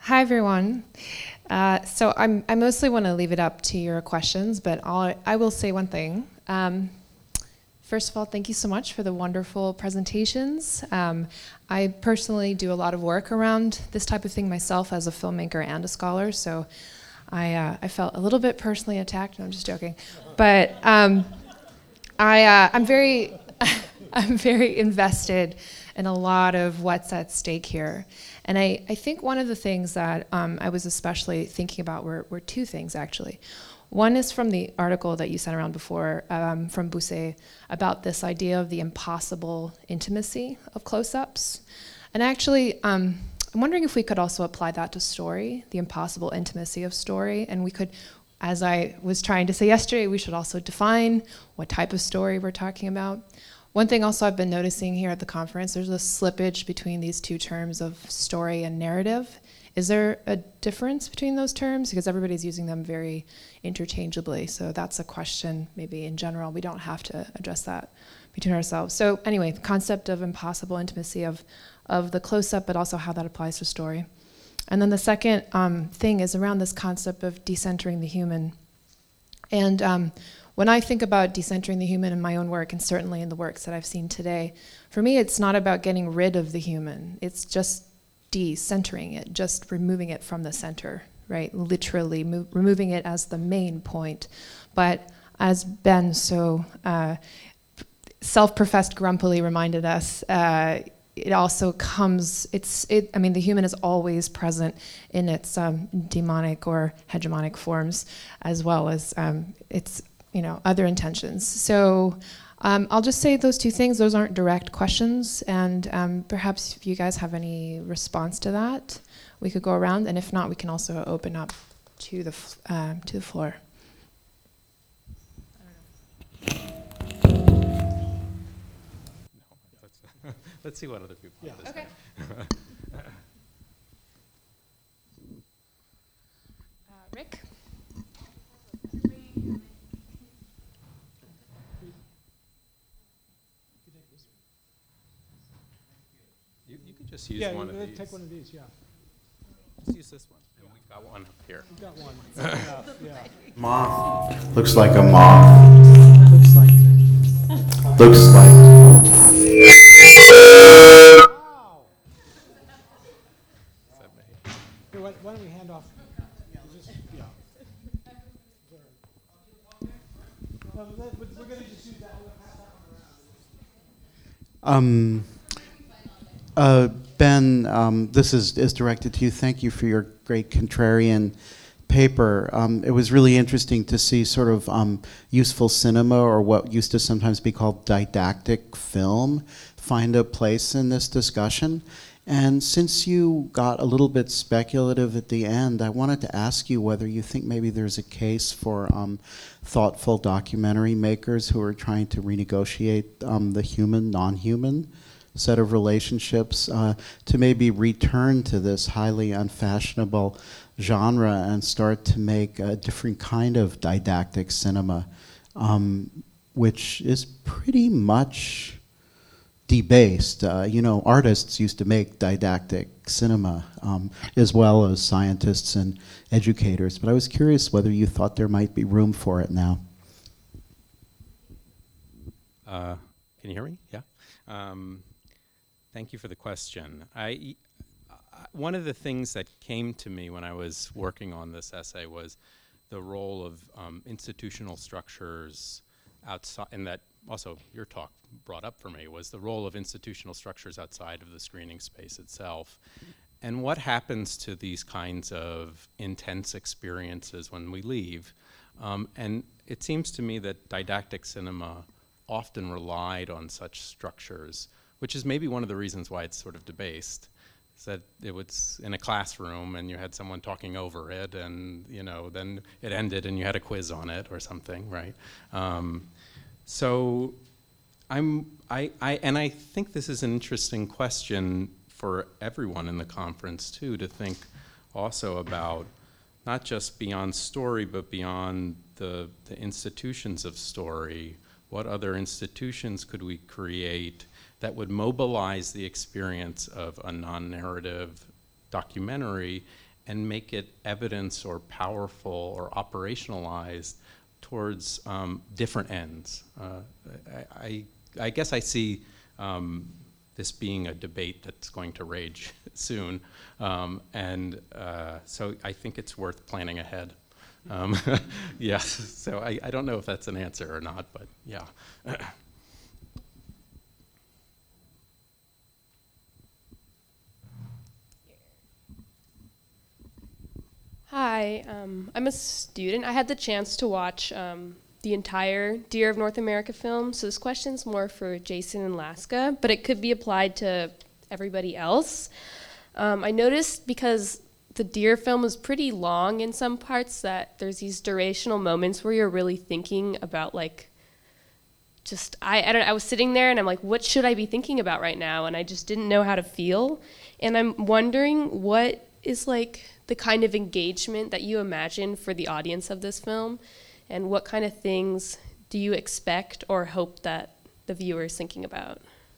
Hi, everyone. I mostly want to leave it up to your questions, but I will say one thing. First of all, thank you so much for the wonderful presentations. I personally do a lot of work around this type of thing myself as a filmmaker and a scholar, so I felt a little bit personally attacked. No, I'm just joking. But I'm very, I'm very invested in a lot of what's at stake here. And I think one of the things that I was especially thinking about were two things, actually. One is from the article that you sent around before from Bousset about this idea of the impossible intimacy of close-ups. And actually, I'm wondering if we could also apply that to story, the impossible intimacy of story. And we could, as I was trying to say yesterday, we should also define what type of story we're talking about. One thing also I've been noticing here at the conference, there's a slippage between these two terms of story and narrative. Is there a difference between those terms? Because everybody's using them very interchangeably. So that's a question maybe in general. We don't have to address that between ourselves. So anyway, the concept of impossible intimacy of the close-up, but also how that applies to story. And then the second thing is around this concept of decentering the human. And when I think about decentering the human in my own work, and certainly in the works that I've seen today, for me it's not about getting rid of the human. It's just decentering it, just removing it from the center, right? Literally removing it as the main point. But as Ben so self-professed grumpily reminded us, it also comes, I mean, the human is always present in its demonic or hegemonic forms, as well as its other intentions. So I'll just say those two things. Those aren't direct questions, and perhaps if you guys have any response to that, we could go around, and if not, we can also open up to the floor. Let's see what other people have to say. Rick? You could just use one of these. Take one of these, yeah. Just use this one, and we've got one up here. We've got one. Yeah. Moth. Looks like a moth. Looks like. Wow. Is that me? Here, why don't we hand off? Yeah. No, we're going to just use that. Ben, this is directed to you. Thank you for your great contrarian paper. It was really interesting to see sort of useful cinema, or what used to sometimes be called didactic film, find a place in this discussion. And since you got a little bit speculative at the end, I wanted to ask you whether you think maybe there's a case for thoughtful documentary makers who are trying to renegotiate the human, non-human set of relationships to maybe return to this highly unfashionable genre and start to make a different kind of didactic cinema, which is pretty much debased. Artists used to make didactic cinema as well as scientists and educators, but I was curious whether you thought there might be room for it now. Can you hear me? Yeah. Thank you for the question. One of the things that came to me when I was working on this essay was the role of institutional structures outside, and that also your talk brought up for me, was the role of institutional structures outside of the screening space itself. And what happens to these kinds of intense experiences when we leave? And it seems to me that didactic cinema often relied on such structures, which is maybe one of the reasons why it's sort of debased, is that it was in a classroom and you had someone talking over it, and then it ended and you had a quiz on it or something, right? So I think this is an interesting question for everyone in the conference too, to think also about not just beyond story, but beyond the institutions of story. What other institutions could we create that would mobilize the experience of a non-narrative documentary and make it evidence or powerful or operationalized towards different ends. I guess I see this being a debate that's going to rage soon, so I think it's worth planning ahead. Yes, so I don't know if that's an answer or not, but yeah. Hi, I'm a student. I had the chance to watch the entire Deer of North America film, so this question's more for Jason and Laska, but it could be applied to everybody else. I noticed because the Deer film is pretty long in some parts that there's these durational moments where you're really thinking about like, just, I don't know, I was sitting there and I'm like, what should I be thinking about right now? And I just didn't know how to feel. And I'm wondering what is like the kind of engagement that you imagine for the audience of this film, and what kind of things do you expect or hope that the viewer is thinking about?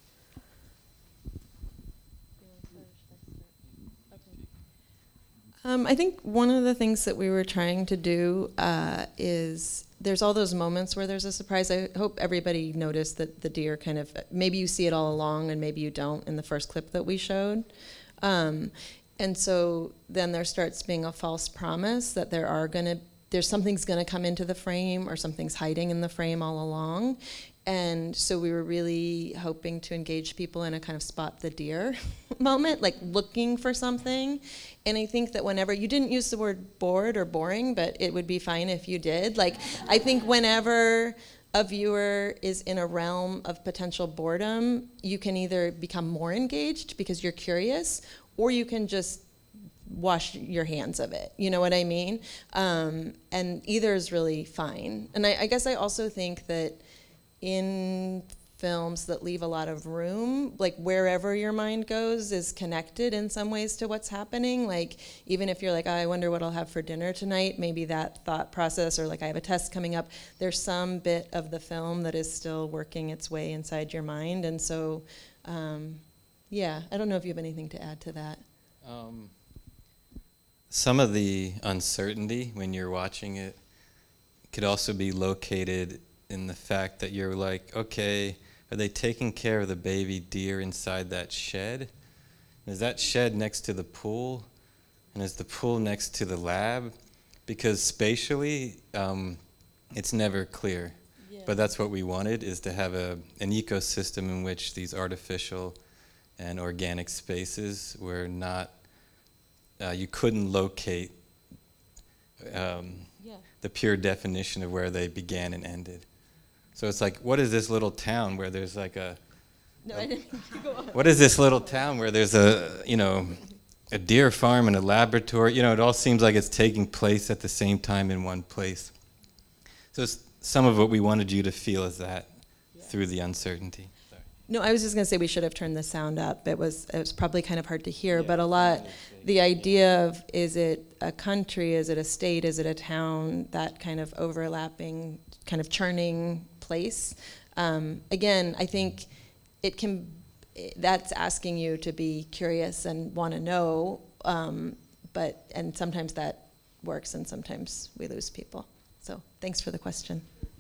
I think one of the things that we were trying to do is there's all those moments where there's a surprise. I hope everybody noticed that the deer kind of, maybe you see it all along and maybe you don't in the first clip that we showed. And so then there starts being a false promise that there's something's gonna come into the frame or something's hiding in the frame all along. And so we were really hoping to engage people in a kind of spot the deer moment, like looking for something. And I think that whenever, you didn't use the word bored or boring, but it would be fine if you did. Like, I think whenever a viewer is in a realm of potential boredom, you can either become more engaged because you're curious, or you can just wash your hands of it. You know what I mean? And either is really fine. And I guess I also think that in films that leave a lot of room, like wherever your mind goes is connected in some ways to what's happening. Like even if you're like, oh, I wonder what I'll have for dinner tonight, maybe that thought process, or like I have a test coming up, there's some bit of the film that is still working its way inside your mind. And so, yeah, I don't know if you have anything to add to that. Some of the uncertainty when you're watching it could also be located in the fact that you're like, okay, are they taking care of the baby deer inside that shed? Is that shed next to the pool? And is the pool next to the lab? Because spatially, it's never clear. Yeah. But that's what we wanted, is to have an ecosystem in which these artificial and organic spaces were not, you couldn't locate the pure definition of where they began and ended. So it's like, what is this little town where there's like a... No, I didn't go on. What is this little town where there's a deer farm and a laboratory? It all seems like it's taking place at the same time in one place. So some of what we wanted you to feel is that through the uncertainty. Sorry. No, I was just going to say we should have turned the sound up. It was probably kind of hard to hear, but a lot, the idea of, is it a country, is it a state, is it a town, that kind of overlapping, kind of churning place. Again, I think that's asking you to be curious and want to know, and sometimes that works and sometimes we lose people. So thanks for the question.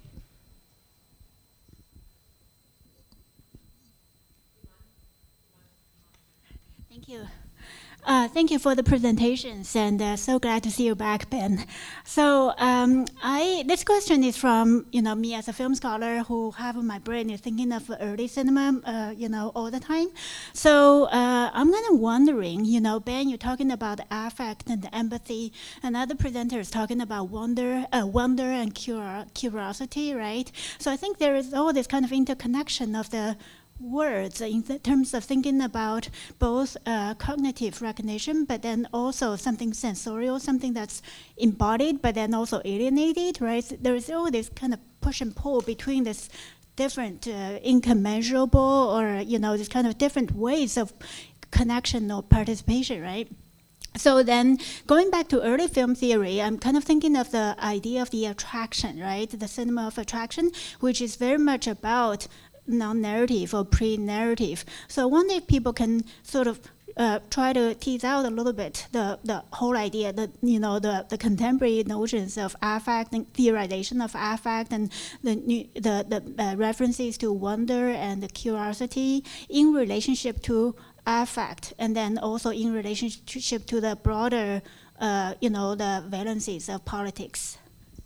Thank you. Thank you for the presentations, and so glad to see you back, Ben. So this question is from me as a film scholar who have my brain is thinking of early cinema, all the time. So I'm kind of wondering, Ben, you're talking about affect and empathy, and other presenters talking about wonder and curiosity, right? So I think there is all this kind of interconnection of the words in terms of thinking about both cognitive recognition, but then also something sensorial, something that's embodied, but then also alienated, right? So there is all this kind of push and pull between this different incommensurable or, this kind of different ways of connection or participation, right? So then going back to early film theory, I'm kind of thinking of the idea of the attraction, right? The cinema of attraction, which is very much about non-narrative or pre-narrative. So I wonder if people can sort of try to tease out a little bit the whole idea that the contemporary notions of affect and theorization of affect and the references to wonder and curiosity in relationship to affect, and then also in relationship to the broader the valencies of politics.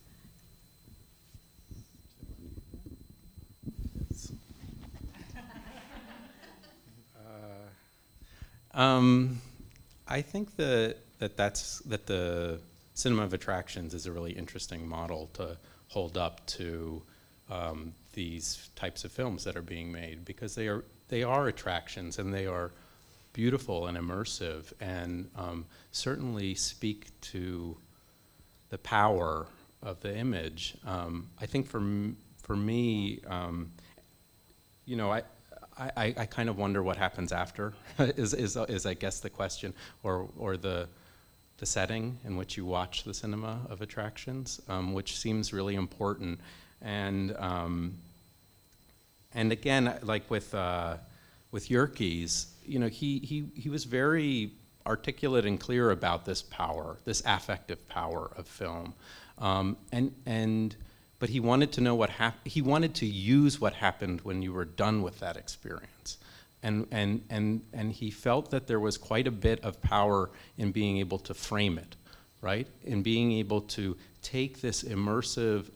I think that the cinema of attractions is a really interesting model to hold up to these types of films that are being made, because they are attractions, and they are beautiful and immersive, and certainly speak to the power of the image. I think for me, I kind of wonder what happens after is I guess the question, or the setting in which you watch the cinema of attractions, which seems really important. And again, like with Yerkes, he was very articulate and clear about this power, this affective power of film, but he wanted to know he wanted to use what happened when you were done with that experience. And he felt that there was quite a bit of power in being able to frame it, right? In being able to take this immersive,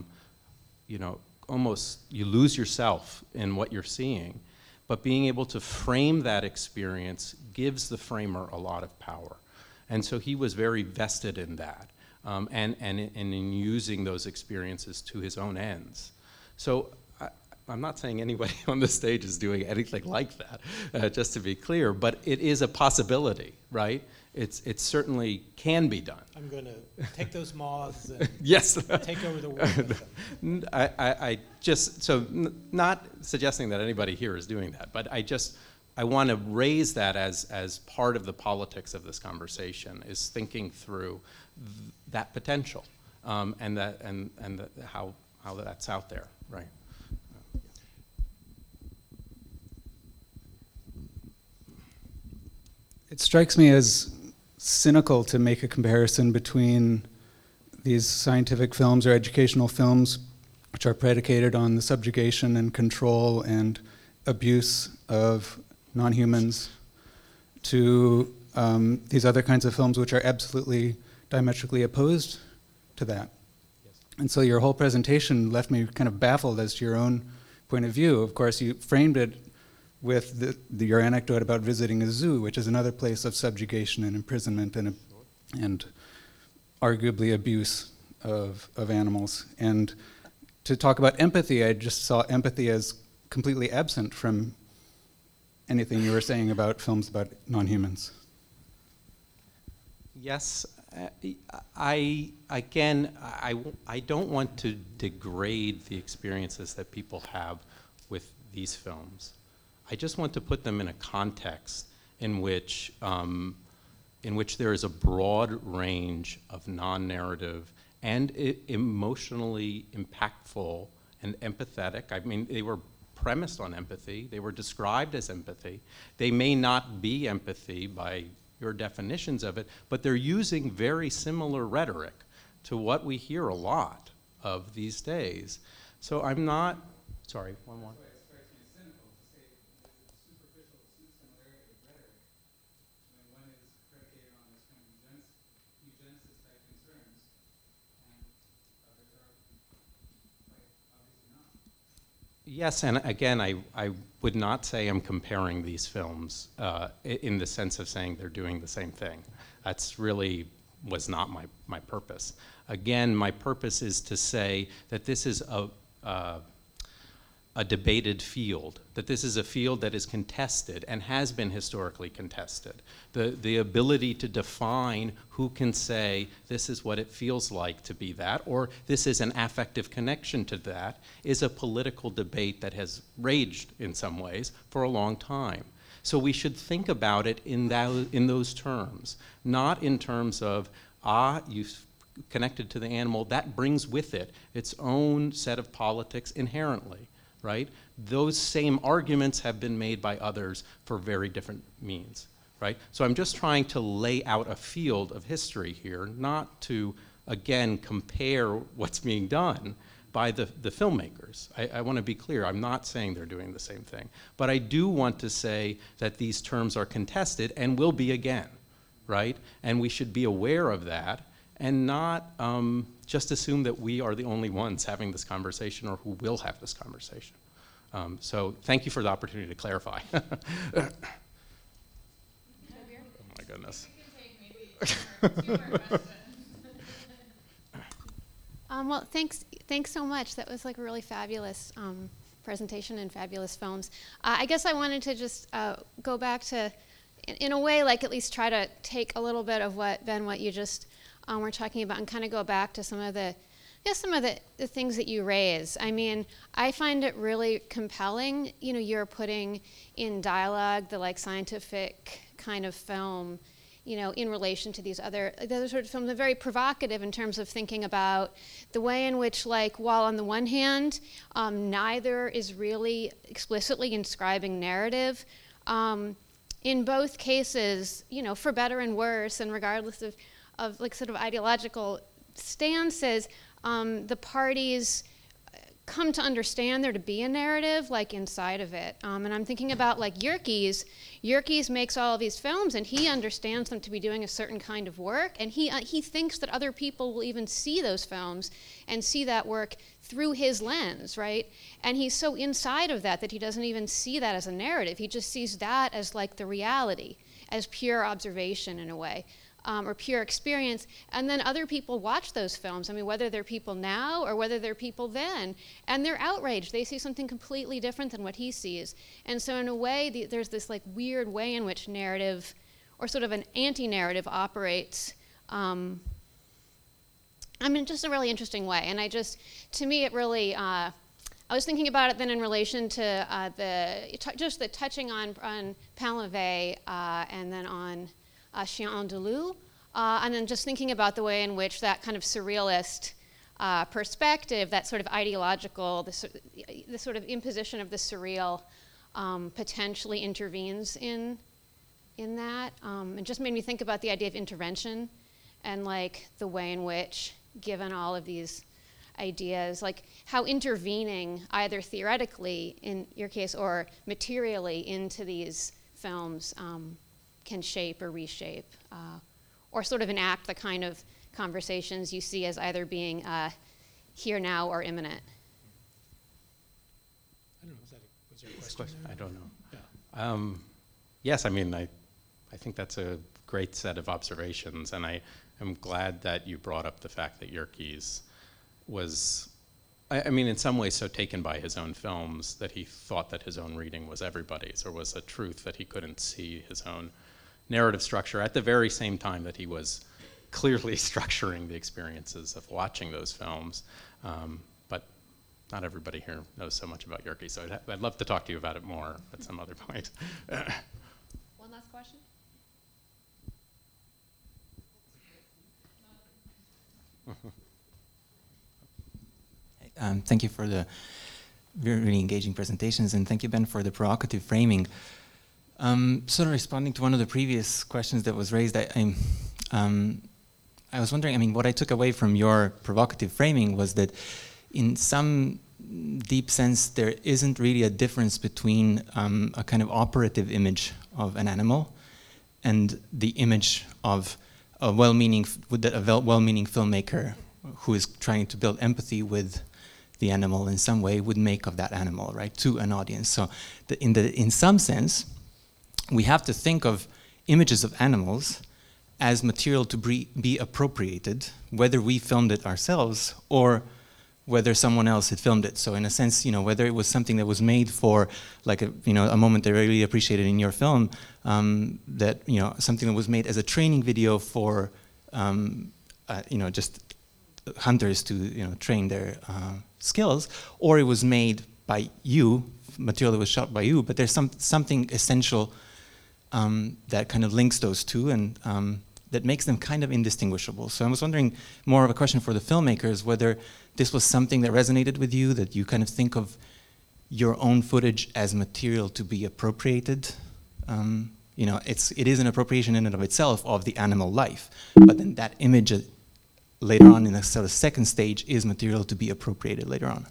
almost you lose yourself in what you're seeing, but being able to frame that experience gives the framer a lot of power. And so he was very vested in that. And in using those experiences to his own ends. So I'm not saying anybody on the stage is doing anything like that, just to be clear, but it is a possibility, right? It certainly can be done. I'm going to take those moths and yes. take over the world with them. I just, so not suggesting that anybody here is doing that, but I want to raise that as part of the politics of this conversation, is thinking through that potential, and how that's out there, right? It strikes me as cynical to make a comparison between these scientific films or educational films, which are predicated on the subjugation and control and abuse of non-humans, to these other kinds of films which are absolutely diametrically opposed to that. Yes. And so your whole presentation left me kind of baffled as to your own point of view. Of course, you framed it with your anecdote about visiting a zoo, which is another place of subjugation and imprisonment and arguably abuse of animals. And to talk about empathy, I just saw empathy as completely absent from anything you were saying about films about non-humans. Yes, I don't want to degrade the experiences that people have with these films. I just want to put them in a context in which there is a broad range of non-narrative and emotionally impactful and empathetic. I mean, they were premised on empathy. They were described as empathy. They may not be empathy by your definitions of it, but they're using very similar rhetoric to what we hear a lot of these days. So I'm not, sorry, one more. Yes, and again, I would not say I'm comparing these films in the sense of saying they're doing the same thing. That's really was not my purpose. Again, my purpose is to say that this is a debated field, that this is a field that is contested and has been historically contested. The ability to define who can say this is what it feels like to be that, or this is an affective connection to that, is a political debate that has raged in some ways for a long time. So we should think about it in those terms, not in terms of, you've connected to the animal, that brings with it its own set of politics inherently. Right? Those same arguments have been made by others for very different means, right? So I'm just trying to lay out a field of history here, not to, again, compare what's being done by the filmmakers. I want to be clear, I'm not saying they're doing the same thing. But I do want to say that these terms are contested and will be again, right? And we should be aware of that and not just assume that we are the only ones having this conversation or who will have this conversation. So thank you for the opportunity to clarify. Oh my goodness. Well, thanks so much. That was like a really fabulous presentation and fabulous films. I guess I wanted to just go back to, in a way, like at least try to take a little bit of what, Ben, what you just were talking about and kind of go back to some of the things that you raise. I mean, I find it really compelling, you know, you're putting in dialogue the like scientific kind of film, you know, in relation to the other sort of films. They're very provocative in terms of thinking about the way in which, like, while on the one hand, neither is really explicitly inscribing narrative, in both cases, you know, for better and worse, and regardless of like sort of ideological stances, the parties come to understand there to be a narrative like inside of it. And I'm thinking about like Yerkes. Yerkes makes all of these films and he understands them to be doing a certain kind of work, and he thinks that other people will even see those films and see that work through his lens, right? And he's so inside of that he doesn't even see that as a narrative. He just sees that as like the reality, as pure observation in a way. Or pure experience, and then other people watch those films. I mean, whether they're people now or whether they're people then, and they're outraged. They see something completely different than what he sees. And so in a way, there's this like weird way in which narrative, or sort of an anti-narrative operates. I mean, just a really interesting way. And to me, it really, I was thinking about it then in relation to the touching on Painlevé and then on Chien Andalou, and then just thinking about the way in which that kind of surrealist perspective, that sort of ideological, the sort of imposition of the surreal potentially intervenes in that. It just made me think about the idea of intervention and like the way in which, given all of these ideas, like how intervening either theoretically in your case or materially into these films can shape or reshape, or sort of enact the kind of conversations you see as either being here now or imminent. I don't know, was there a question there? I don't know. Yeah. Yes, I mean, I think that's a great set of observations, and I am glad that you brought up the fact that Yerkes was, I mean, in some ways so taken by his own films that he thought that his own reading was everybody's, or was a truth that he couldn't see his own narrative structure at the very same time that he was clearly structuring the experiences of watching those films. But not everybody here knows so much about Yerkes, so I'd love to talk to you about it more at some other point. One last question? Thank you for the really engaging presentations, and thank you, Ben, for the provocative framing. Sort of responding to one of the previous questions that was raised, I was wondering, I mean, what I took away from your provocative framing was that in some deep sense, there isn't really a difference between a kind of operative image of an animal and the image of a well-meaning filmmaker who is trying to build empathy with the animal in some way would make of that animal, right, to an audience. So in some sense, we have to think of images of animals as material to be appropriated, whether we filmed it ourselves or whether someone else had filmed it. So in a sense, you know, whether it was something that was made for, like, a moment that I really appreciated in your film, that, you know, something that was made as a training video for, just hunters to, train their skills, or it was made by you, material that was shot by you, but there's something essential that kind of links those two and that makes them kind of indistinguishable. So I was wondering, more of a question for the filmmakers, whether this was something that resonated with you, that you kind of think of your own footage as material to be appropriated You know, it is an appropriation in and of itself of the animal life, but then that image later on in the sort of second stage is material to be appropriated later on.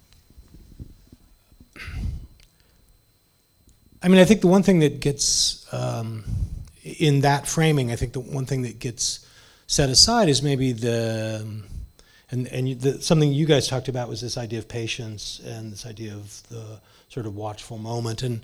I mean, I think the one thing that gets, in that framing, I think the one thing that gets set aside is maybe something you guys talked about was this idea of patience and this idea of the sort of watchful moment. And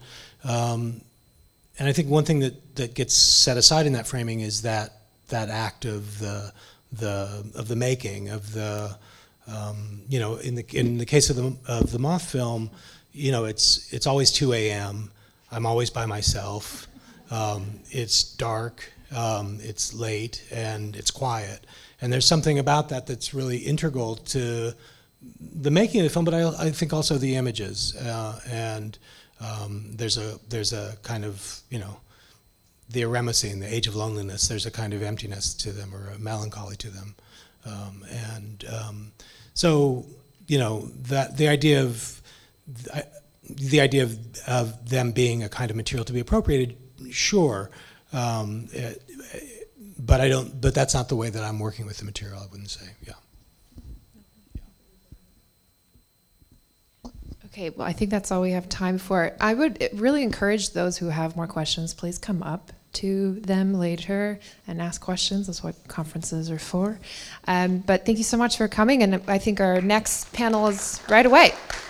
I think one thing that gets set aside in that framing is that act of the making of the, you know, in the case of the Moth film, you know, it's always 2 a.m. I'm always by myself. It's dark, it's late, and it's quiet. And there's something about that that's really integral to the making of the film, but I think also the images. There's a kind of, you know, the Eremocene, the Age of Loneliness, there's a kind of emptiness to them or a melancholy to them. So, you know, that the idea of them being a kind of material to be appropriated, sure, but that's not the way that I'm working with the material, I wouldn't say, yeah. Okay, well, I think that's all we have time for. I would really encourage those who have more questions, please come up to them later and ask questions. That's what conferences are for. But thank you so much for coming, and I think our next panel is right away.